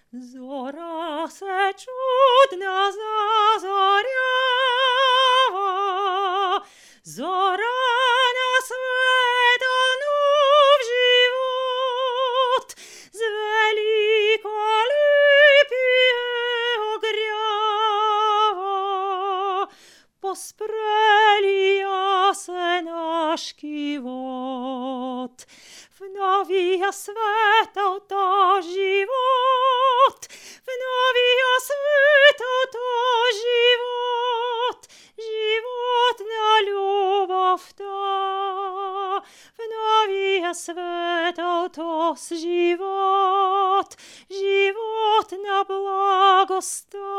Зора се чудна зазорява, зора на света нов живот, с великолепие огрява, поспрелия се наш кивот. В новия светъл то живот, в новия светъл то живот, живот на любовта. В новия светъл то с живот, живот на благостта.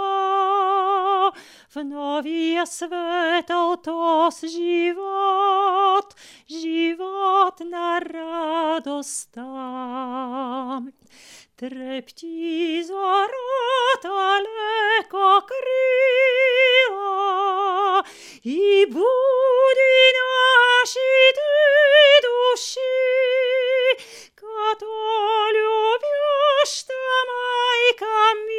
В новия светъл то с живот, живот на радостта. Трепти зората леко крила и буди нашите души, като любяща майка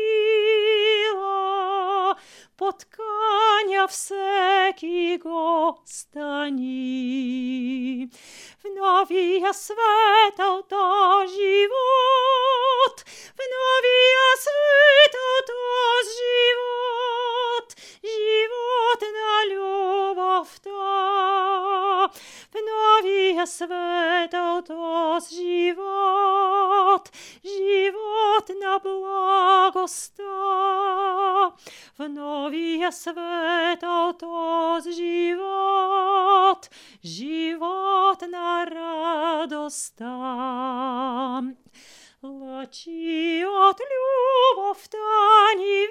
мила, подканя всеки го стани. В новия светъл то живот, в новия светъл то живот, живот на любовта. В новия светъл то живот, живот на благостта. В новия светъл то живот, живот на радостта. Лъчи от любовта ни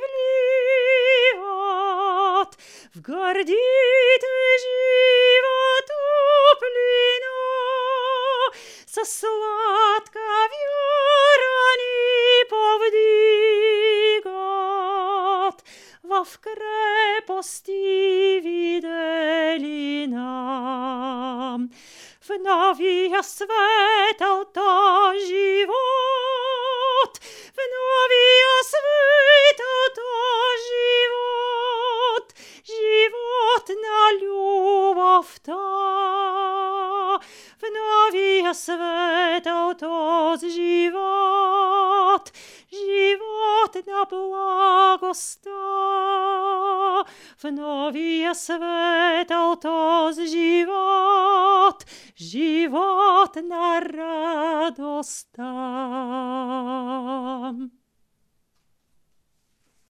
вливат в гърдите жива топлина, със сладка вяра ни повдигат в крепости виделина. В новия светъл то живот, в новия светъл то живот, живот на любовта. В новия светъл то живот, живот на благостта. В новия светъл то живот, живот на радостта.